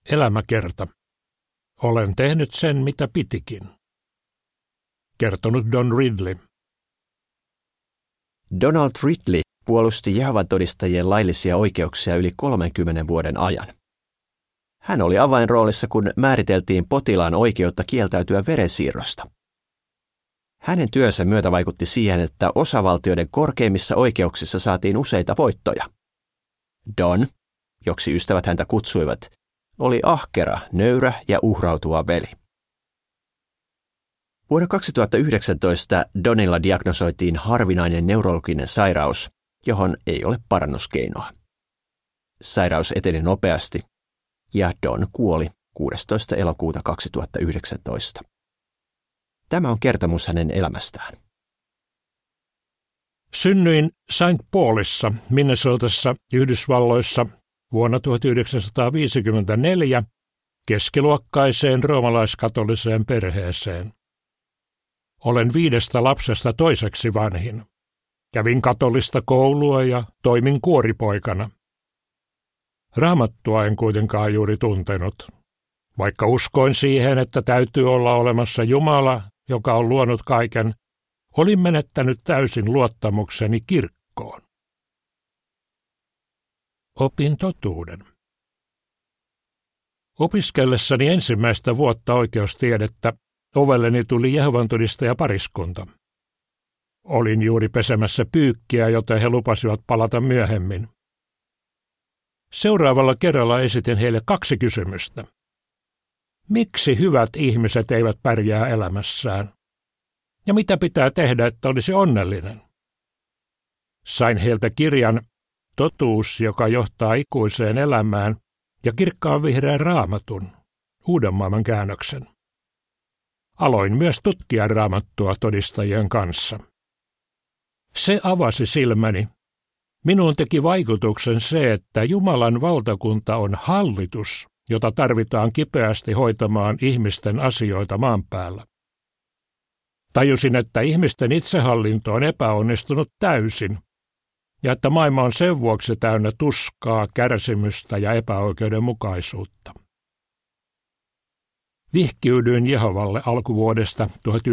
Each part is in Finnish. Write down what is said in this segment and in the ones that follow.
Elämäkerta. Olen tehnyt sen, mitä pitikin. Kertonut Don Ridley. Donald Ridley puolusti Jehovan todistajien laillisia oikeuksia yli 30 vuoden ajan. Hän oli avainroolissa, kun määriteltiin potilaan oikeutta kieltäytyä verensiirrosta. Hänen työnsä myötä vaikutti siihen, että osavaltioiden korkeimmissa oikeuksissa saatiin useita voittoja. Don, joksi ystävät häntä kutsuivat, oli ahkera, nöyrä ja uhrautuva veli. Vuonna 2019 Donilla diagnosoitiin harvinainen neurologinen sairaus, johon ei ole parannuskeinoa. Sairaus eteni nopeasti ja Don kuoli 16. elokuuta 2019. Tämä on kertomus hänen elämästään. Synnyin St. Paulissa, Minnesotassa, Yhdysvalloissa vuonna 1954 keskiluokkaiseen roomalaiskatoliseen perheeseen. Olen 5 lapsesta toiseksi vanhin. Kävin katolista koulua ja toimin kuoripoikana. Raamattua en kuitenkaan juuri tuntenut, vaikka uskoin siihen, että täytyy olla olemassa Jumala, joka on luonut kaiken. Olin menettänyt täysin luottamukseni kirkkoon. Opin totuuden. Opiskellessani ensimmäistä vuotta oikeustiedettä ovelleni tuli Jehovan todistajapariskunta. Olin juuri pesemässä pyykkiä, joten he lupasivat palata myöhemmin. Seuraavalla kerralla esitin heille 2 kysymystä. Miksi hyvät ihmiset eivät pärjää elämässään? Ja mitä pitää tehdä, että olisi onnellinen? Sain heiltä kirjan Totuus, joka johtaa ikuiseen elämään, ja kirkkaan vihreän raamatun, uuden maailman käännöksen. Aloin myös tutkia raamattua todistajien kanssa. Se avasi silmäni. Minuun teki vaikutuksen se, että Jumalan valtakunta on hallitus, jota tarvitaan kipeästi hoitamaan ihmisten asioita maan päällä. Tajusin, että ihmisten itsehallinto on epäonnistunut täysin, ja että maailma on sen vuoksi täynnä tuskaa, kärsimystä ja epäoikeudenmukaisuutta. Vihkiydyin Jehovalle alkuvuodesta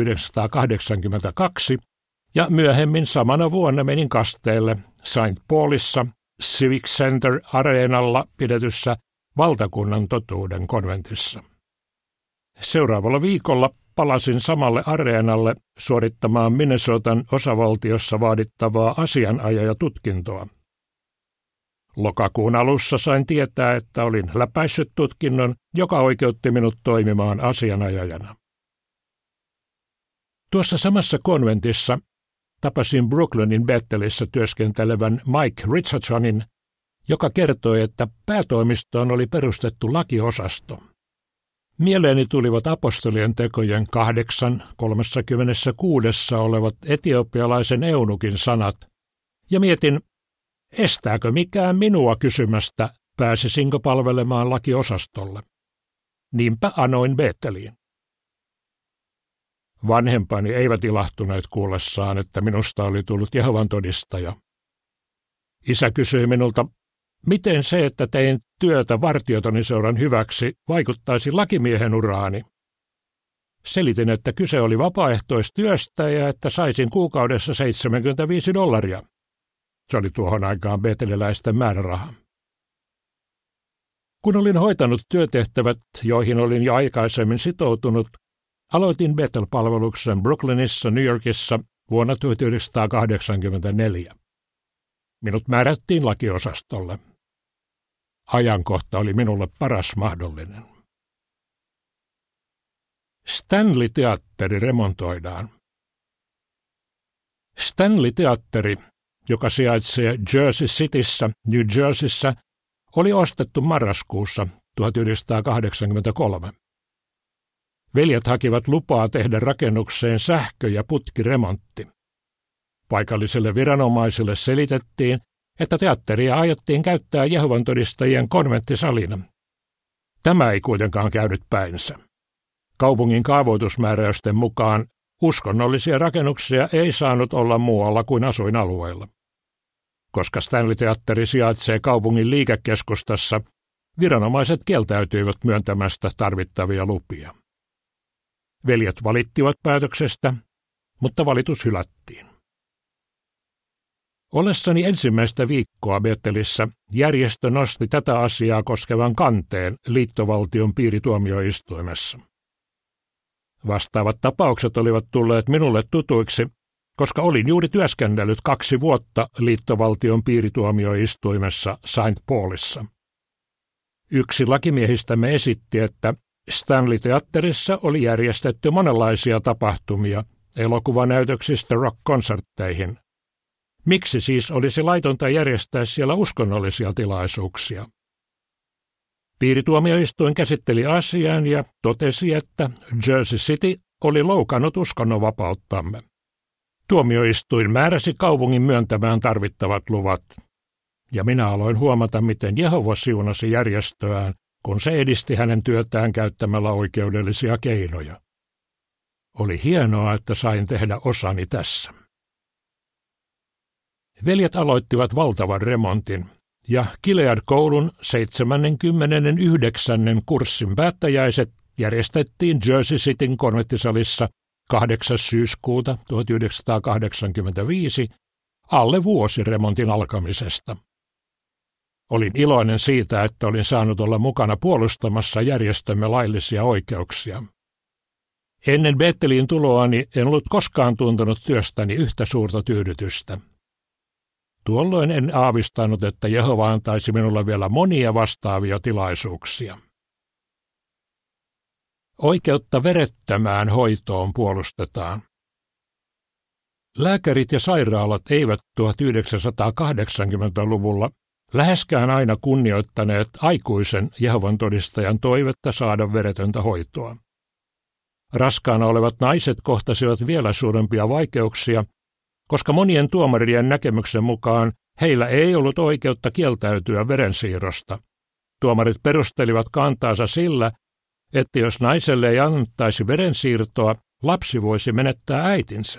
1982 ja myöhemmin samana vuonna menin kasteelle St. Paulissa Civic Center Areenalla pidetyssä valtakunnan totuuden konventissa. Seuraavalla viikolla palasin samalle areenalle suorittamaan Minnesotan osavaltiossa vaadittavaa asianajajatutkintoa. Lokakuun alussa sain tietää, että olin läpäissyt tutkinnon, joka oikeutti minut toimimaan asianajajana. Tuossa samassa konventissa tapasin Brooklynin Bethelissä työskentelevän Mike Richardsonin, joka kertoi, että päätoimistoon oli perustettu lakiosasto. Mieleeni tulivat apostolien tekojen 8:36 olevat etiopialaisen eunukin sanat, ja mietin, estääkö mikään minua kysymästä, pääsisinkö palvelemaan lakiosastolle. Niinpä anoin Betheliin. Vanhempani eivät ilahtuneet kuullessaan, että minusta oli tullut Jehovan todistaja. Isä kysyi minulta, miten se, että tein työtä vartiotoniseuran hyväksi, vaikuttaisi lakimiehen uraani. Selitin, että kyse oli vapaaehtoistyöstä ja että saisin kuukaudessa $75. Se oli tuohon aikaan beeteliläisten määräraha. Kun olin hoitanut työtehtävät, joihin olin jo aikaisemmin sitoutunut, aloitin Bethel-palveluksen Brooklynissa, New Yorkissa vuonna 1984. Minut määrättiin lakiosastolle. Ajankohta oli minulle paras mahdollinen. Stanley-teatteri remontoidaan. Stanley-teatteri, joka sijaitsee Jersey Cityssä, New Jerseyssä, oli ostettu marraskuussa 1983. Veljet hakivat lupaa tehdä rakennukseen sähkö- ja putkiremontti. Paikallisille viranomaisille selitettiin, että teatteria aiottiin käyttää Jehovan todistajien konventtisalina. Tämä ei kuitenkaan käynyt päinsä. Kaupungin kaavoitusmääräysten mukaan uskonnollisia rakennuksia ei saanut olla muualla kuin asuinalueilla. Koska Stanley-teatteri sijaitsee kaupungin liikekeskustassa, viranomaiset kieltäytyivät myöntämästä tarvittavia lupia. Veljet valittivat päätöksestä, mutta valitus hylättiin. Ollessani ensimmäistä viikkoa Bethelissä järjestö nosti tätä asiaa koskevan kanteen liittovaltion piirituomioistuimessa. Vastaavat tapaukset olivat tulleet minulle tutuiksi, koska olin juuri työskennellyt 2 vuotta liittovaltion piirituomioistuimessa St. Paulissa. Yksi lakimiehistämme esitti, että Stanley-teatterissa oli järjestetty monenlaisia tapahtumia elokuvanäytöksistä rock-konsertteihin. Miksi siis olisi laitonta järjestää siellä uskonnollisia tilaisuuksia? Piirituomioistuin käsitteli asian ja totesi, että Jersey City oli loukannut uskonnonvapauttamme. Tuomioistuin määräsi kaupungin myöntämään tarvittavat luvat, ja minä aloin huomata, miten Jehova siunasi järjestöään, kun se edisti hänen työtään käyttämällä oikeudellisia keinoja. Oli hienoa, että sain tehdä osani tässä. Veljet aloittivat valtavan remontin, ja Gilead-koulun 79. kurssin päättäjäiset järjestettiin Jersey Cityn konventtisalissa 8. syyskuuta 1985, alle vuosi remontin alkamisesta. Olin iloinen siitä, että olin saanut olla mukana puolustamassa järjestömme laillisia oikeuksia. Ennen Betheliin tuloani en ollut koskaan tuntenut työstäni yhtä suurta tyydytystä. Tuolloin en aavistanut, että Jehova antaisi minulle vielä monia vastaavia tilaisuuksia. Oikeutta verettömään hoitoon puolustetaan. Lääkärit ja sairaalat eivät 1980-luvulla läheskään aina kunnioittaneet aikuisen Jehovan todistajan toivetta saada veretöntä hoitoa. Raskaana olevat naiset kohtasivat vielä suurempia vaikeuksia, koska monien tuomarien näkemyksen mukaan heillä ei ollut oikeutta kieltäytyä verensiirrosta. Tuomarit perustelivat kantaansa sillä, että jos naiselle ei annettaisi verensiirtoa, lapsi voisi menettää äitinsä.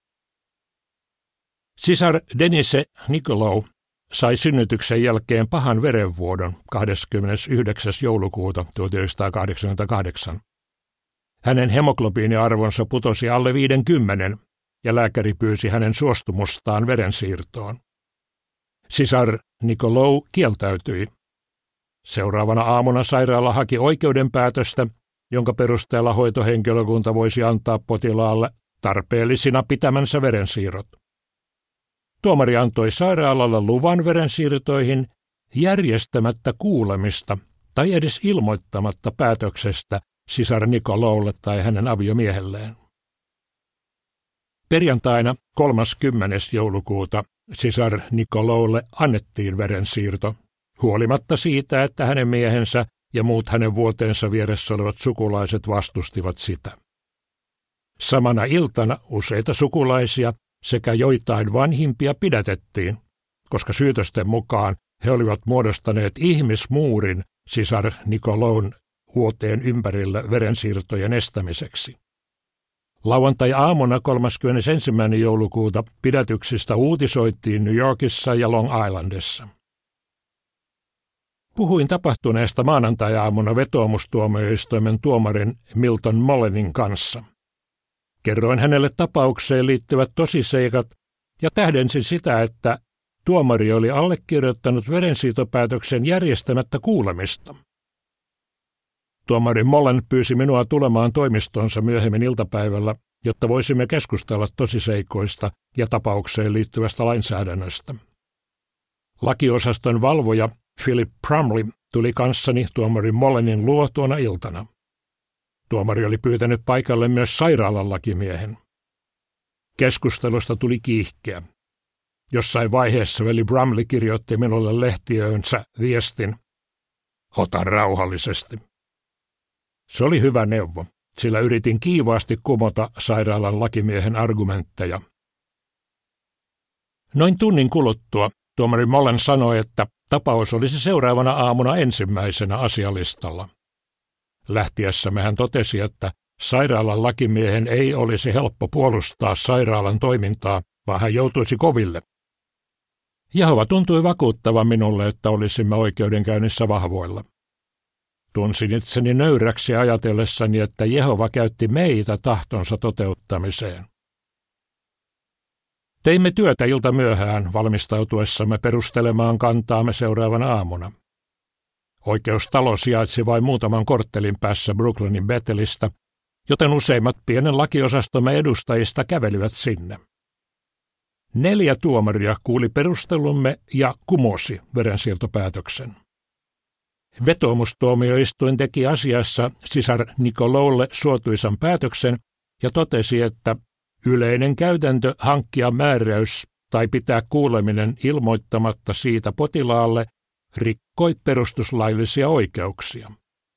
Sisar Denise Nicolou sai synnytyksen jälkeen pahan verenvuodon 29. joulukuuta 1988. Hänen hemoglobiiniarvonsa putosi alle 50, ja lääkäri pyysi hänen suostumustaan verensiirtoon. Sisar Nicolou kieltäytyi. Seuraavana aamuna sairaala haki oikeudenpäätöstä, jonka perusteella hoitohenkilökunta voisi antaa potilaalle tarpeellisina pitämänsä verensiirrot. Tuomari antoi sairaalalle luvan verensiirtoihin järjestämättä kuulemista tai edes ilmoittamatta päätöksestä sisar Nicoloulle tai hänen aviomiehelleen. Perjantaina 30. joulukuuta sisar Nicoloulle annettiin verensiirto, huolimatta siitä, että hänen miehensä ja muut hänen vuoteensa vieressä olevat sukulaiset vastustivat sitä. Samana iltana useita sukulaisia sekä joitain vanhimpia pidätettiin, koska syytösten mukaan he olivat muodostaneet ihmismuurin sisar Nicoloun vuoteen ympärillä verensiirtojen estämiseksi. Lauantai-aamuna 31. joulukuuta pidätyksistä uutisoitiin New Yorkissa ja Long Islandissa. Puhuin tapahtuneesta maanantai-aamuna vetoomustuomioistuimen tuomarin Milton Mullenin kanssa. Kerroin hänelle tapaukseen liittyvät tosiseikat ja tähdensin sitä, että tuomari oli allekirjoittanut verensiirtopäätöksen järjestämättä kuulemista. Tuomari Mullen pyysi minua tulemaan toimistonsa myöhemmin iltapäivällä, jotta voisimme keskustella tosiseikoista ja tapaukseen liittyvästä lainsäädännöstä. Lakiosaston valvoja Philip Prumley tuli kanssani tuomari Mullenin luo tuona iltana. Tuomari oli pyytänyt paikalle myös sairaalan lakimiehen. Keskustelusta tuli kiihkeä. Jossain vaiheessa veli Brumley kirjoitti minulle lehtiöönsä viestin: "Ota rauhallisesti." Se oli hyvä neuvo, sillä yritin kiivaasti kumota sairaalan lakimiehen argumentteja. Noin tunnin kuluttua tuomari Mullen sanoi, että tapaus olisi seuraavana aamuna ensimmäisenä asialistalla. Lähtiessämme hän totesi, että sairaalan lakimiehen ei olisi helppo puolustaa sairaalan toimintaa, vaan hän joutuisi koville. Jehova tuntui vakuuttavan minulle, että olisimme oikeudenkäynnissä vahvoilla. Tunsin itseni nöyräksi ajatellessani, että Jehova käytti meitä tahtonsa toteuttamiseen. Teimme työtä ilta myöhään valmistautuessamme perustelemaan kantaamme seuraavana aamuna. Oikeustalo sijaitsi vain muutaman korttelin päässä Brooklynin Bethelistä, joten useimmat pienen lakiosastomme edustajista kävelivät sinne. 4 tuomaria kuuli perustelumme ja kumosi verensiirtopäätöksen. Vetoomustuomioistuin teki asiassa sisar Nicoloulle suotuisan päätöksen ja totesi, että yleinen käytäntö hankkia määräys tai pitää kuuleminen ilmoittamatta siitä potilaalle rikkoi perustuslaillisia oikeuksia.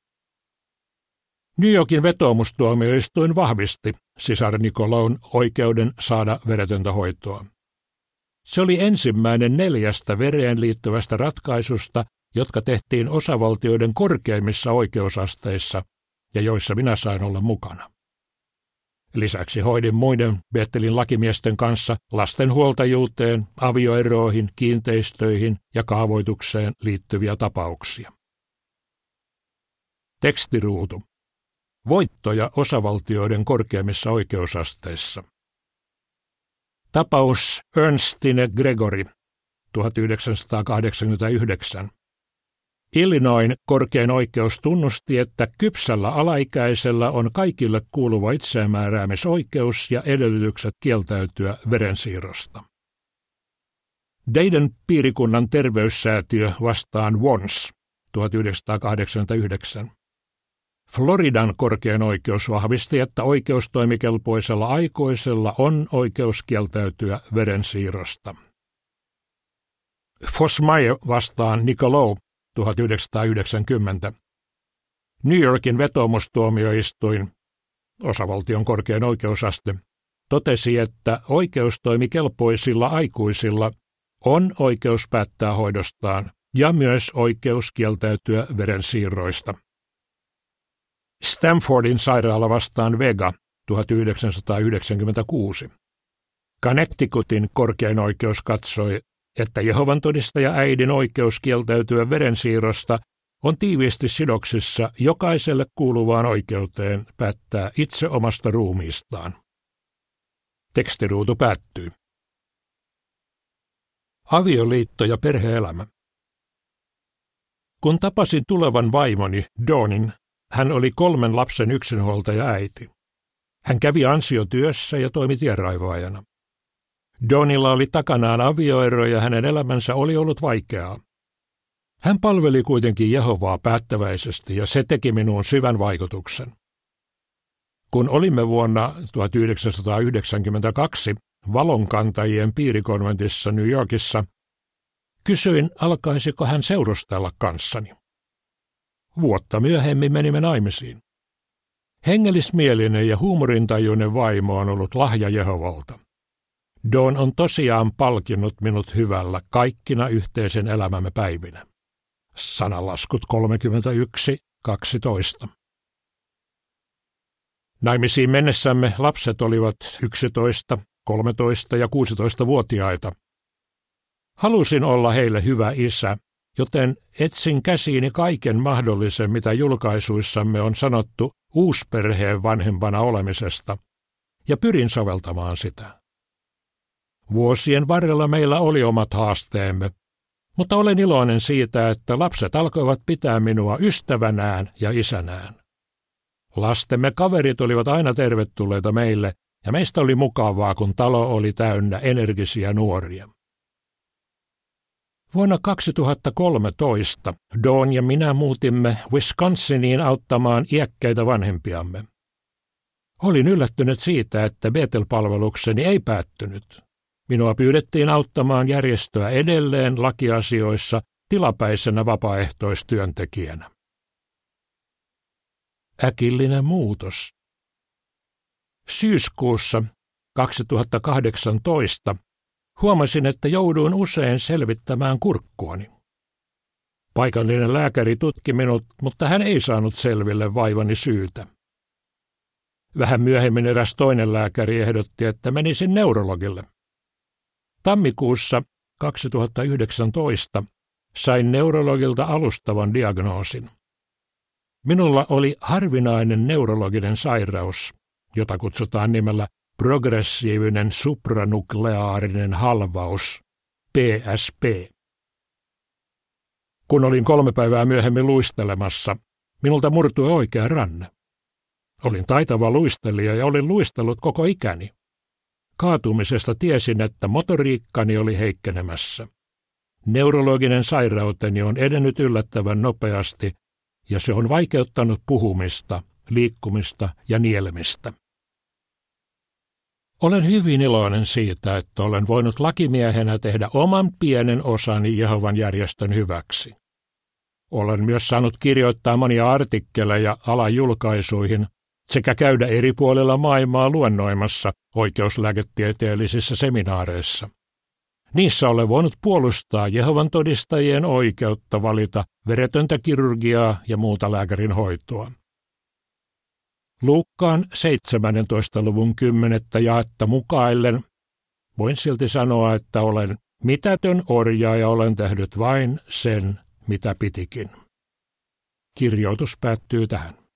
New Yorkin vetoomustuomioistuin vahvisti sisar Nicoloun oikeuden saada veretöntä hoitoa. Se oli ensimmäinen 4 vereen liittyvästä ratkaisusta, jotka tehtiin osavaltioiden korkeimmissa oikeusasteissa ja joissa minä sain olla mukana. Lisäksi hoidin muiden Bethelin lakimiesten kanssa lasten huoltajuuteen, avioeroihin, kiinteistöihin ja kaavoitukseen liittyviä tapauksia. Tekstiruutu. Voittoja osavaltioiden korkeimmissa oikeusasteissa. Tapaus Ernstine Gregory, 1989. Illinoisin korkein oikeus tunnusti, että kypsällä alaikäisellä on kaikille kuuluva itsemääräämisoikeus ja edellytykset kieltäytyä verensiirrosta. Dayton piirikunnan terveyssäätiö vastaan Wons, 1989. Floridan korkein oikeus vahvisti, että oikeustoimikelpoisella aikuisella on oikeus kieltäytyä verensiirrosta. Fosmeyer vastaan Nicolou, 1990. New Yorkin vetoomustuomioistuin, osavaltion korkein oikeusaste, totesi, että oikeustoimikelpoisilla aikuisilla on oikeus päättää hoidostaan ja myös oikeus kieltäytyä verensiirroista. Stanfordin sairaala vastaan Vega, 1996. Connecticutin korkein oikeus katsoi, että Jehovan todistaja äidin oikeus kieltäytyä verensiirrosta on tiiviisti sidoksissa jokaiselle kuuluvaan oikeuteen päättää itse omasta ruumiistaan. Tekstiruutu päättyy. Avioliitto ja perhe-elämä. Kun tapasin tulevan vaimoni, Dawnin, hän oli 3 lapsen yksinhuoltaja äiti. Hän kävi ansiotyössä ja toimi tienraivaajana. Dawnilla oli takanaan avioero ja hänen elämänsä oli ollut vaikeaa. Hän palveli kuitenkin Jehovaa päättäväisesti ja se teki minuun syvän vaikutuksen. Kun olimme vuonna 1992 valonkantajien piirikonventissa New Yorkissa, kysyin, alkaisiko hän seurustella kanssani. Vuotta myöhemmin menimme naimisiin. Hengellismielinen ja huumorintajuinen vaimo on ollut lahja Jehovalta. Dawn on tosiaan palkinnut minut hyvällä kaikkina yhteisen elämämme päivinä. Sananlaskut 31:12. Naimisiin mennessämme lapset olivat 11, 13 ja 16-vuotiaita. Halusin olla heille hyvä isä, joten etsin käsiini kaiken mahdollisen, mitä julkaisuissamme on sanottu uusperheen vanhempana olemisesta, ja pyrin soveltamaan sitä. Vuosien varrella meillä oli omat haasteemme, mutta olen iloinen siitä, että lapset alkoivat pitää minua ystävänään ja isänään. Lastemme kaverit olivat aina tervetulleita meille, ja meistä oli mukavaa, kun talo oli täynnä energisiä nuoria. Vuonna 2013 Dawn ja minä muutimme Wisconsiniin auttamaan iäkkäitä vanhempiamme. Olin yllättynyt siitä, että Bethel-palvelukseni ei päättynyt. Minua pyydettiin auttamaan järjestöä edelleen lakiasioissa tilapäisenä vapaaehtoistyöntekijänä. Äkillinen muutos. Syyskuussa 2018 huomasin, että jouduin usein selvittämään kurkkuani. Paikallinen lääkäri tutki minut, mutta hän ei saanut selville vaivani syytä. Vähän myöhemmin eräs toinen lääkäri ehdotti, että menisin neurologille. Tammikuussa 2019 sain neurologilta alustavan diagnoosin. Minulla oli harvinainen neurologinen sairaus, jota kutsutaan nimellä progressiivinen supranukleaarinen halvaus, PSP. Kun olin 3 päivää myöhemmin luistelemassa, minulta murtui oikea ranne. Olin taitava luistelija ja olin luistellut koko ikäni. Kaatumisesta tiesin, että motoriikkani oli heikkenemässä. Neurologinen sairauteni on edennyt yllättävän nopeasti, ja se on vaikeuttanut puhumista, liikkumista ja nielemistä. Olen hyvin iloinen siitä, että olen voinut lakimiehenä tehdä oman pienen osani Jehovan järjestön hyväksi. Olen myös saanut kirjoittaa monia artikkeleja alan julkaisuihin sekä käydä eri puolilla maailmaa luennoimassa oikeuslääketieteellisissä seminaareissa. Niissä olen voinut puolustaa Jehovan todistajien oikeutta valita veretöntä kirurgiaa ja muuta lääkärin hoitoa. Luukkaan 17. luvun 10. jaetta mukaillen voin silti sanoa, että olen mitätön orja ja olen tehnyt vain sen, mitä pitikin. Kirjoitus päättyy tähän.